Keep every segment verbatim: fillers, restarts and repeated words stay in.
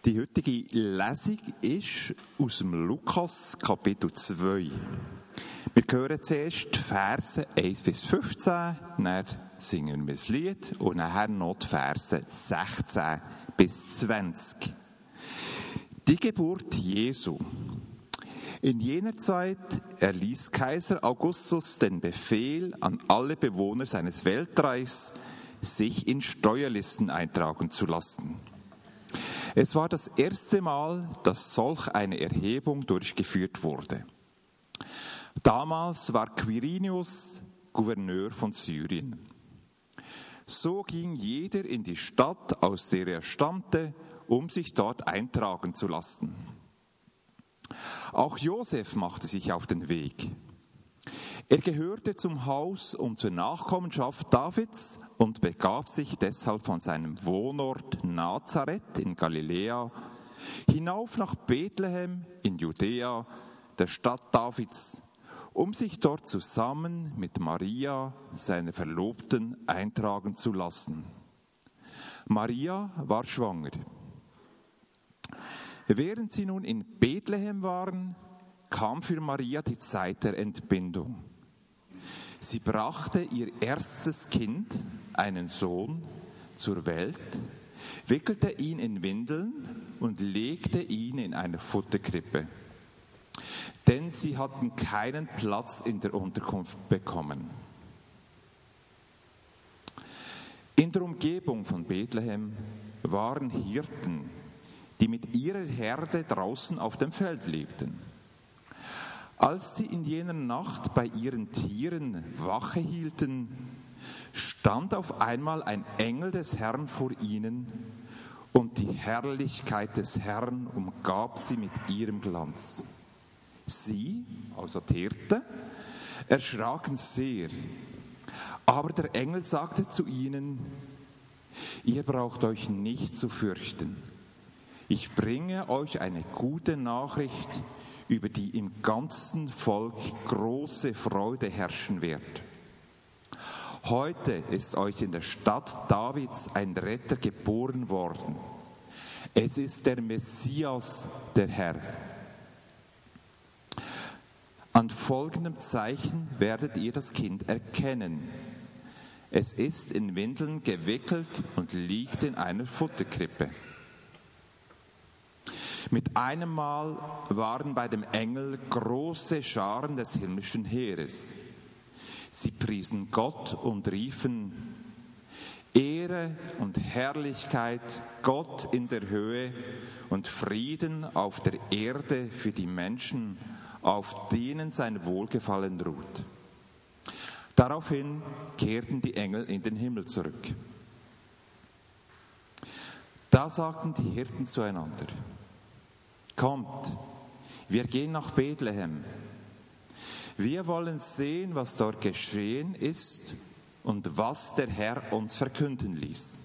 Die heutige Lesung ist aus dem Lukas Kapitel zwei. Wir hören zuerst die Verse eins bis fünfzehn, dann singen wir ein Lied und nachher noch die Verse sechzehn bis zwanzig. Die Geburt Jesu. In jener Zeit erließ Kaiser Augustus den Befehl an alle Bewohner seines Weltreichs, sich in Steuerlisten eintragen zu lassen. Es war das erste Mal, dass solch eine Erhebung durchgeführt wurde. Damals war Quirinius Gouverneur von Syrien. So ging jeder in die Stadt, aus der er stammte, um sich dort eintragen zu lassen. Auch Josef machte sich auf den Weg. Er gehörte zum Haus und zur Nachkommenschaft Davids und begab sich deshalb von seinem Wohnort Nazareth in Galiläa hinauf nach Bethlehem in Judäa, der Stadt Davids, um sich dort zusammen mit Maria, seiner Verlobten, eintragen zu lassen. Maria war schwanger. Während sie nun in Bethlehem waren, kam für Maria die Zeit der Entbindung. Sie brachte ihr erstes Kind, einen Sohn, zur Welt, wickelte ihn in Windeln und legte ihn in eine Futterkrippe. Denn sie hatten keinen Platz in der Unterkunft bekommen. In der Umgebung von Bethlehem waren Hirten, die mit ihrer Herde draußen auf dem Feld lebten. Als sie in jener Nacht bei ihren Tieren Wache hielten, stand auf einmal ein Engel des Herrn vor ihnen, und die Herrlichkeit des Herrn umgab sie mit ihrem Glanz. Sie, also die Hirten, erschraken sehr, aber der Engel sagte zu ihnen: Ihr braucht euch nicht zu fürchten. Ich bringe euch eine gute Nachricht, über die im ganzen Volk große Freude herrschen wird. Heute ist euch in der Stadt Davids ein Retter geboren worden. Es ist der Messias, der Herr. An folgendem Zeichen werdet ihr das Kind erkennen. Es ist in Windeln gewickelt und liegt in einer Futterkrippe. Mit einem Mal waren bei dem Engel große Scharen des himmlischen Heeres. Sie priesen Gott und riefen: Ehre und Herrlichkeit Gott in der Höhe und Frieden auf der Erde für die Menschen, auf denen sein Wohlgefallen ruht. Daraufhin kehrten die Engel in den Himmel zurück. Da sagten die Hirten zueinander: Kommt, wir gehen nach Bethlehem. Wir wollen sehen, was dort geschehen ist und was der Herr uns verkünden ließ.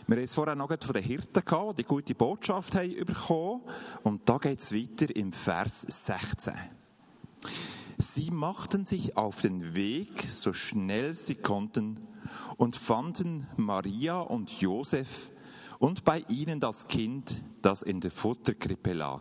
Wir haben es vorher noch von den Hirten gehabt, die die gute Botschaft haben bekommen. Und da geht es weiter im Vers sechzehn. Sie machten sich auf den Weg, so schnell sie konnten, und fanden Maria und Josef und bei ihnen das Kind, das in der Futterkrippe lag.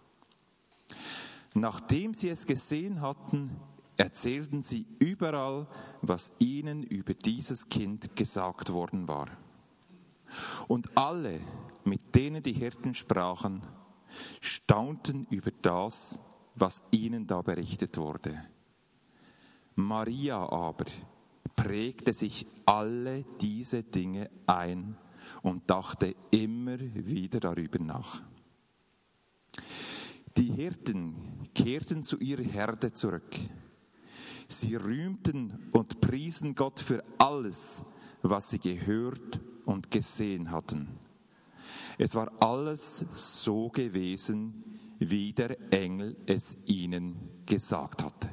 Nachdem sie es gesehen hatten, erzählten sie überall, was ihnen über dieses Kind gesagt worden war. Und alle, mit denen die Hirten sprachen, staunten über das, was ihnen da berichtet wurde. Maria aber prägte sich alle diese Dinge ein und dachte immer wieder darüber nach. Die Hirten kehrten zu ihrer Herde zurück. Sie rühmten und priesen Gott für alles, was sie gehört und gesehen hatten. Es war alles so gewesen, wie der Engel es ihnen gesagt hatte.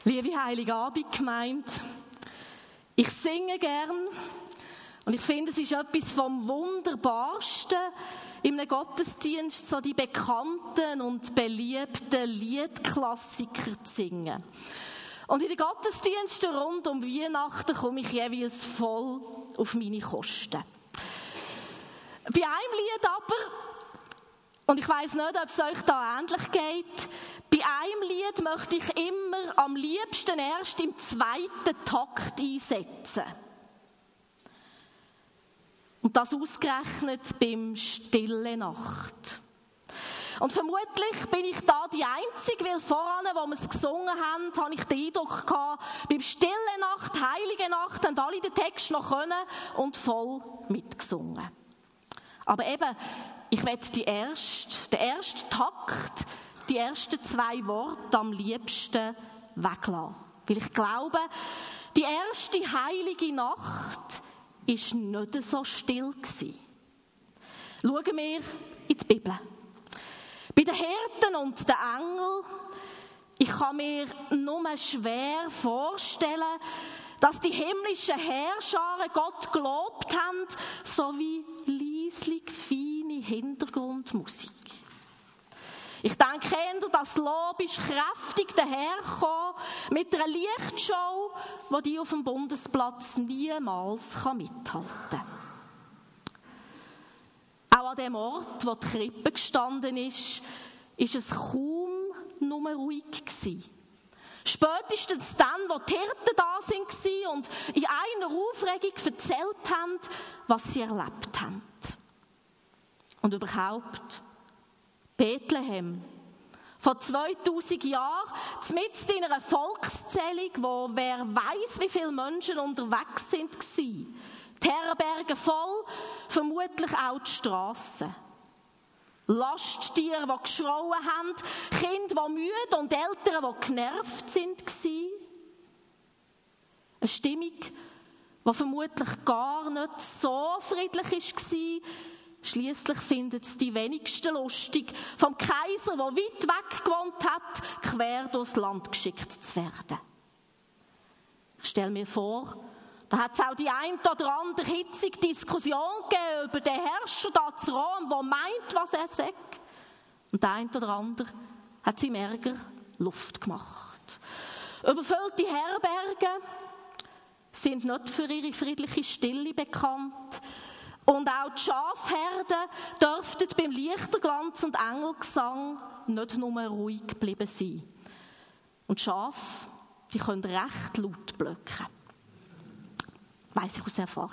Liebe Heiligabend-Gemeinde, ich singe gern und ich finde, es ist etwas vom Wunderbarsten in einem Gottesdienst, so die bekannten und beliebten Liedklassiker zu singen. Und in den Gottesdiensten rund um Weihnachten komme ich jeweils voll auf meine Kosten. Bei einem Lied aber, und ich weiss nicht, ob es euch da ähnlich geht, bei einem Lied möchte ich immer am liebsten erst im zweiten Takt einsetzen. Und das ausgerechnet beim Stille Nacht. Und vermutlich bin ich da die Einzige, weil voran, wo wir es gesungen haben, habe ich den Eindruck gehabt, beim Stille Nacht, Heilige Nacht, haben alle den Text noch können und voll mitgesungen. Aber eben, ich werde die erste, den ersten Takt, die ersten zwei Worte am liebsten weglassen. Weil ich glaube, die erste heilige Nacht war nicht so still gewesen. Schauen wir in die Bibel. Bei den Hirten und den Engeln, ich kann mir nur schwer vorstellen, dass die himmlischen Heerscharen Gott gelobt haben, so wie leislich feine Hintergrundmusik. Ich denke eher, das Lob ist kräftig dahergekommen mit einer Lichtshow, die die auf dem Bundesplatz niemals mithalten kann. Auch an dem Ort, wo die Krippe gestanden ist, ist es kaum nur ruhig gewesen. Spätestens dann, wo die Hirten da waren und in einer Aufregung erzählt haben, was sie erlebt haben. Und überhaupt, Bethlehem, vor zweitausend Jahren, mitten in einer Volkszählung, wo wer weiss, wie viele Menschen unterwegs sind, waren. Die Herberge voll, vermutlich auch die Strassen. Lasttiere, die geschrauen haben, Kinder, die müde und Eltern, die genervt sind, waren. Eine Stimmung, die vermutlich gar nicht so friedlich war. Schliesslich finden es die wenigsten lustig, vom Kaiser, der weit weg gewohnt hat, quer durchs Land geschickt zu werden. Ich stelle mir vor, da hat es auch die ein oder andere hitzige Diskussion gegeben über den Herrscher da zu Rom, der meint, was er sagt. Und der ein oder andere hat ihm Ärger Luft gemacht. Überfüllte Herbergen sind nicht für ihre friedliche Stille bekannt. Und auch die Schafherden dürften beim Lichterglanz und Engelgesang nicht nur ruhig geblieben sein. Und Schafe, die können recht laut blöken. Weiss ich aus Erfahrung.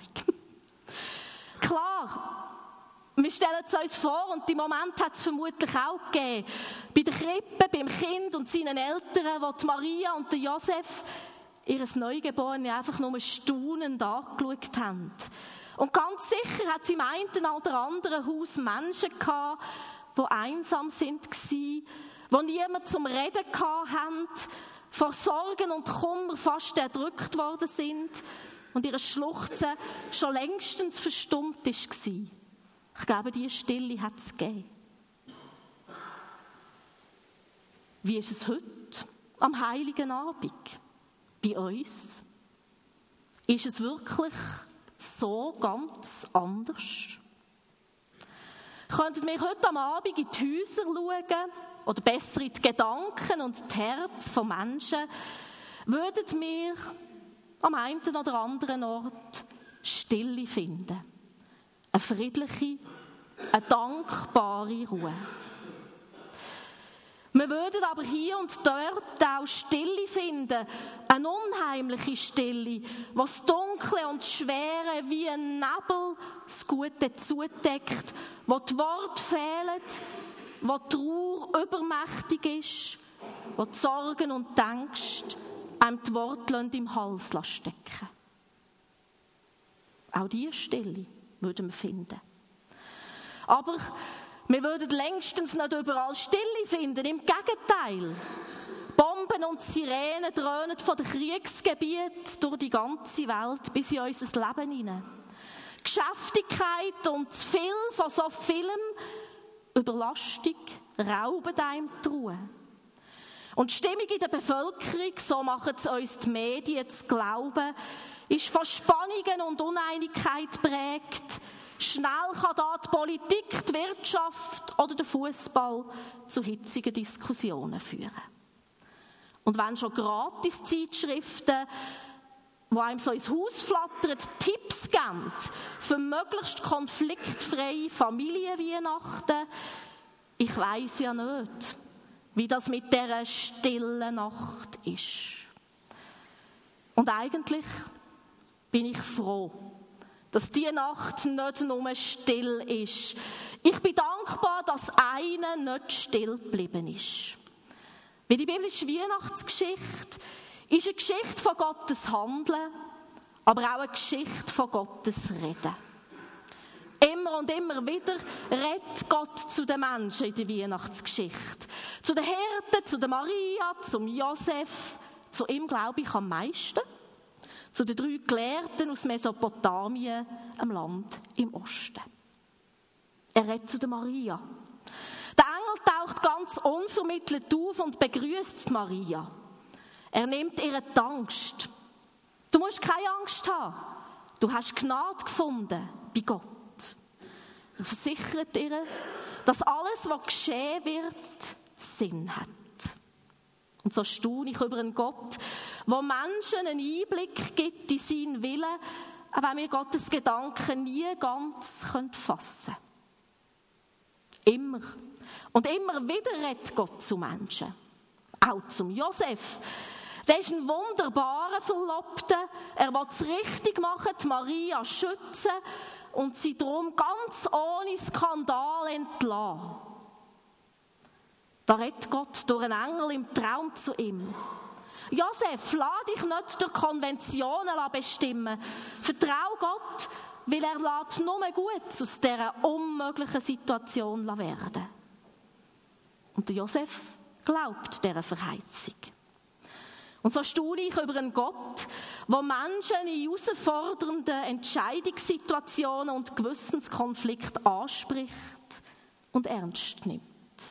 Klar, wir stellen es uns vor, und die Moment hat es vermutlich auch gegeben, bei der Krippe, beim Kind und seinen Eltern, wo die Maria und der Josef ihres Neugeborenen einfach nur staunend angeschaut haben. Und ganz sicher hat es im einen oder anderen Haus Menschen gehabt, die einsam sind, die niemand zum Reden hatten, vor Sorgen und Kummer fast erdrückt worden sind und ihre Schluchzen schon längstens verstummt war. Ich glaube, diese Stille hat es gegeben. Wie ist es heute, am Heiligen Abend, bei uns? Ist es wirklich so ganz anders? Könnten wir heute am Abend in die Häuser schauen, oder besser in die Gedanken und die Herzen von Menschen, würden wir am einen oder anderen Ort Stille finden. Eine friedliche, eine dankbare Ruhe. Wir würden aber hier und dort auch Stille finden, eine unheimliche Stille, wo das Dunkle und Schwere wie ein Nebel das Gute zudeckt, wo die Worte fehlen, wo die Trauer übermächtig ist, wo die Sorgen und die Ängste einem die Worte im Hals stecken. Auch diese Stille würden wir finden. Aber wir würden längstens nicht überall Stille finden, im Gegenteil. Bomben und Sirenen dröhnen von den Kriegsgebieten durch die ganze Welt bis in unser Leben hinein. Geschäftigkeit und zu viel von so vielem, Überlastung, rauben einem die Ruhe. Und die Stimmung in der Bevölkerung, so machen es uns die Medien zu glauben, ist von Spannungen und Uneinigkeit geprägt. Schnell kann da die Politik, die Wirtschaft oder der Fußball zu hitzigen Diskussionen führen. Und wenn schon Gratis-Zeitschriften, die einem so ins Haus flattern, Tipps geben für möglichst konfliktfreie Familienweihnachten, ich weiss ja nicht, wie das mit dieser stillen Nacht ist. Und eigentlich bin ich froh, dass diese Nacht nicht nur still ist. Ich bin dankbar, dass einer nicht still geblieben ist. Weil die biblische Weihnachtsgeschichte ist eine Geschichte von Gottes Handeln, aber auch eine Geschichte von Gottes Reden. Immer und immer wieder redet Gott zu den Menschen in der Weihnachtsgeschichte. Zu den Hirten, zu der Maria, zum Josef. Zu ihm glaube ich am meisten. Zu den drei Gelehrten aus Mesopotamien, einem Land im Osten. Er redet zu der Maria. Der Engel taucht ganz unvermittelt auf und begrüßt Maria. Er nimmt ihr die Angst. Du musst keine Angst haben. Du hast Gnade gefunden bei Gott. Er versichert ihr, dass alles, was geschehen wird, Sinn hat. Und so staune ich über einen Gott, der Menschen einen Einblick gibt in seinen Willen, auch wenn wir Gottes Gedanken nie ganz fassen können. Immer. Und immer wieder redet Gott zu Menschen. Auch zum Josef. Der ist ein wunderbarer Verlobter. Er will es richtig machen, die Maria schützen und sie darum ganz ohne Skandal entlassen. Da redet Gott durch einen Engel im Traum zu ihm. Josef, lass dich nicht durch Konventionen bestimmen. Vertrau Gott, weil er lässt nur Gutes aus dieser unmöglichen Situation werden. Und der Josef glaubt dieser Verheißung. Und so staune ich über einen Gott, der Menschen in herausfordernden Entscheidungssituationen und Gewissenskonflikten anspricht und ernst nimmt.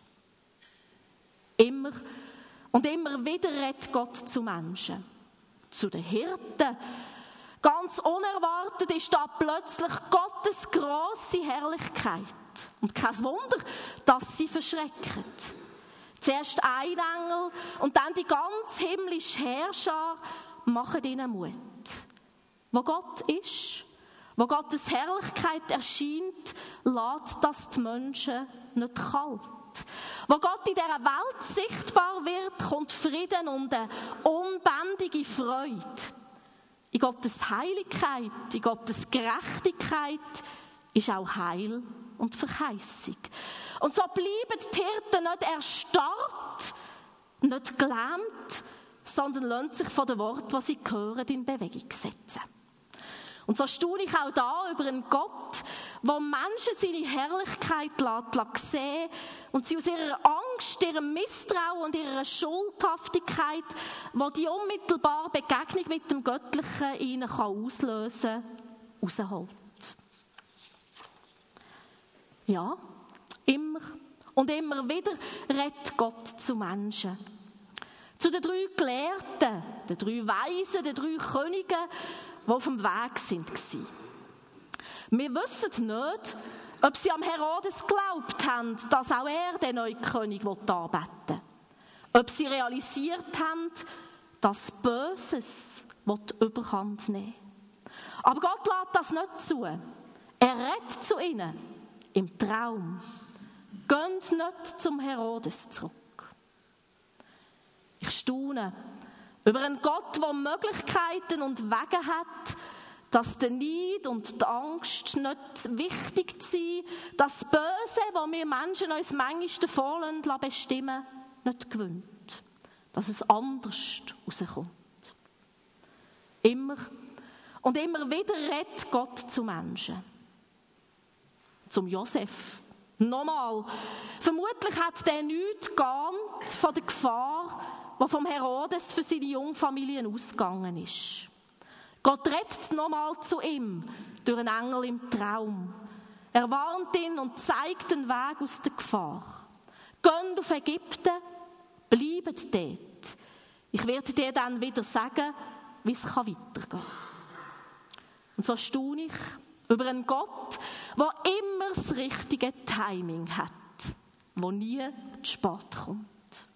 Immer und immer wieder redet Gott zu Menschen. Zu den Hirten. Ganz unerwartet ist da plötzlich Gottes grosse Herrlichkeit. Und kein Wunder, dass sie verschrecken. Zuerst ein Engel und dann die ganz himmlische Heerschar machen ihnen Mut. Wo Gott ist, wo Gottes Herrlichkeit erscheint, lässt das die Menschen nicht kalt. Wo Gott in dieser Welt sichtbar wird, kommt Frieden und eine unbändige Freude. In Gottes Heiligkeit, in Gottes Gerechtigkeit ist auch Heil und Verheißung. Und so bleiben die Hirten nicht erstarrt, nicht gelähmt, sondern lassen sich von den Worten, die sie hören, in Bewegung setzen. Und so staune ich auch da über einen Gott, der Menschen seine Herrlichkeit lässt sehen und sie aus ihrer Angst, ihrem Misstrauen und ihrer Schuldhaftigkeit, die die unmittelbare Begegnung mit dem Göttlichen ihnen auslösen kann, rausholt. Ja, immer und immer wieder redet Gott zu Menschen. Zu den drei Gelehrten, den drei Weisen, den drei Königen, die auf dem Weg sind. Wir wissen nicht, ob sie am Herodes geglaubt haben, dass auch er den neuen König anbeten will. Ob sie realisiert haben, dass Böses die Überhand nehmen will. Aber Gott lässt das nicht zu. Er redet zu ihnen im Traum. Geht nicht zum Herodes zurück. Ich staune über einen Gott, der Möglichkeiten und Wege hat, dass der Neid und die Angst nicht wichtig sind, dass das Böse, das wir Menschen uns manchmal davon bestimmen, nicht gewinnt. Dass es anders rauskommt. Immer und immer wieder redet Gott zu Menschen. Zum Josef. Nochmal. Vermutlich hat der nichts geahnt von der Gefahr, die vom Herodes für seine Jungfamilie ausgegangen ist. Gott redet nochmal zu ihm durch einen Engel im Traum. Er warnt ihn und zeigt den Weg aus der Gefahr. Geht auf Ägypten, Bleibt dort. Ich werde dir dann wieder sagen, wie es weitergehen kann. Und so staune ich über einen Gott, der immer das richtige Timing hat, der nie zu spät kommt.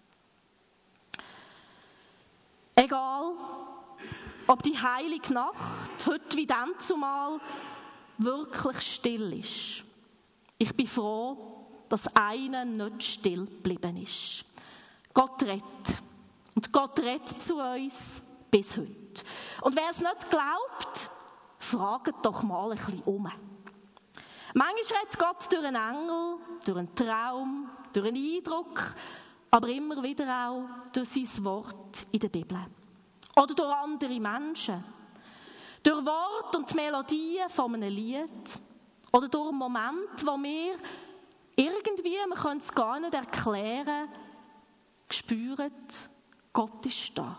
Egal, ob die heilige Nacht heute wie dann zumal wirklich still ist. Ich bin froh, dass einer nicht still geblieben ist. Gott rettet. Und Gott rettet zu uns bis heute. Und wer es nicht glaubt, fragt doch mal ein bisschen um. Manchmal rettet Gott durch einen Engel, durch einen Traum, durch einen Eindruck, aber immer wieder auch durch sein Wort in der Bibel. Oder durch andere Menschen. Durch Wort und Melodien von einem Lied. Oder durch einen Moment, wo wir irgendwie, wir können es gar nicht erklären, spüren, Gott ist da.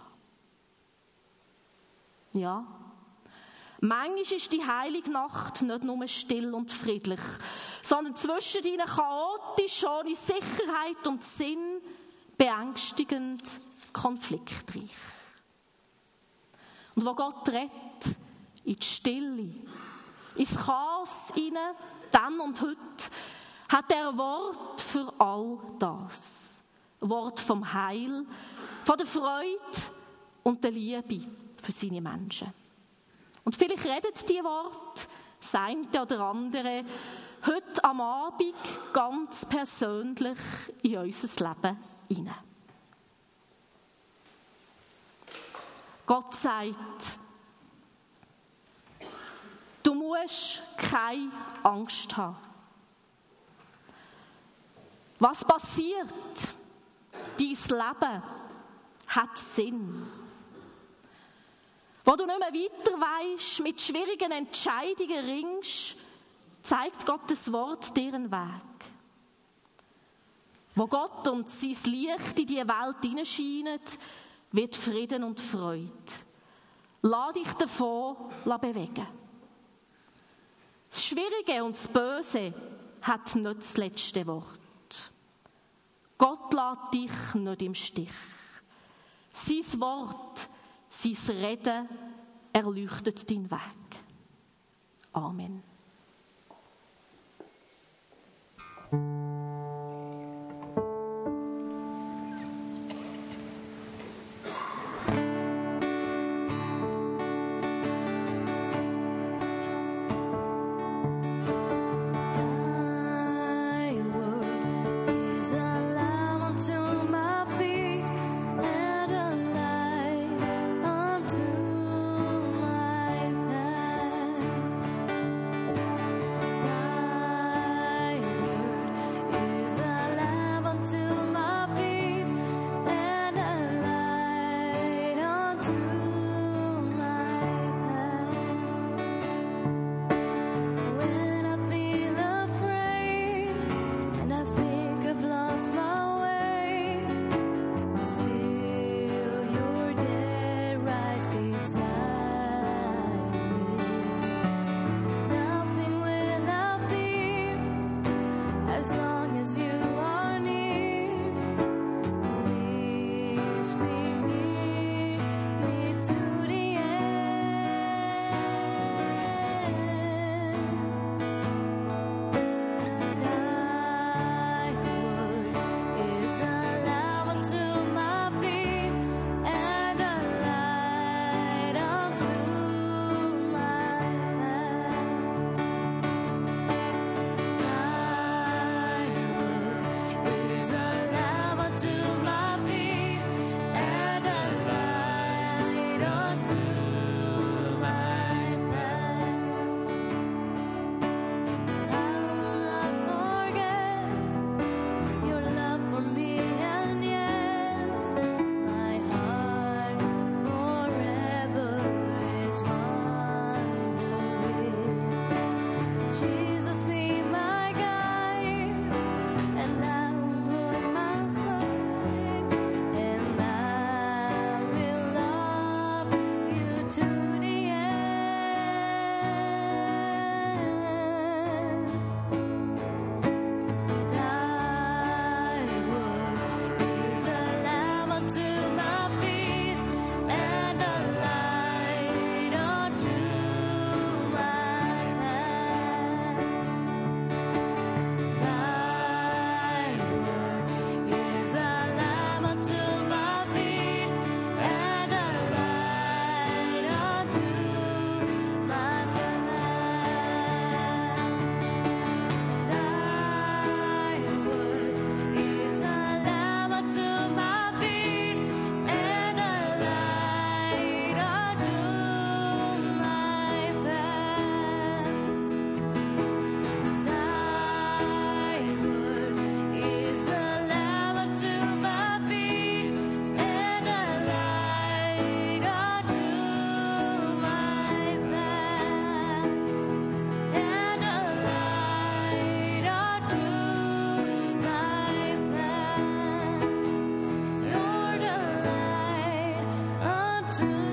Ja. Manchmal ist die heilige Nacht nicht nur still und friedlich, sondern zwischen ihnen chaotisch, ohne Sicherheit und Sinn, beängstigend, konfliktreich. Und wo Gott rettet, in die Stille, ins Chaos hinein, dann und heute, hat er Wort für all das. Wort vom Heil, von der Freude und der Liebe für seine Menschen. Und vielleicht redet die Worte, das eine oder andere, heute am Abend ganz persönlich in unser Leben hinein. Gott sagt, du musst keine Angst haben. Was passiert? Dein Leben hat Sinn. Wo du nicht mehr weiter weisst, mit schwierigen Entscheidungen ringst, zeigt Gottes Wort dir einen Weg. Wo Gott und sein Licht in diese Welt hineinscheinen, wird Frieden und Freude. Lass dich davon bewegen. Das Schwierige und das Böse hat nicht das letzte Wort. Gott lässt dich nicht im Stich. Sein Wort, sein Reden erleuchtet deinen Weg. Amen. to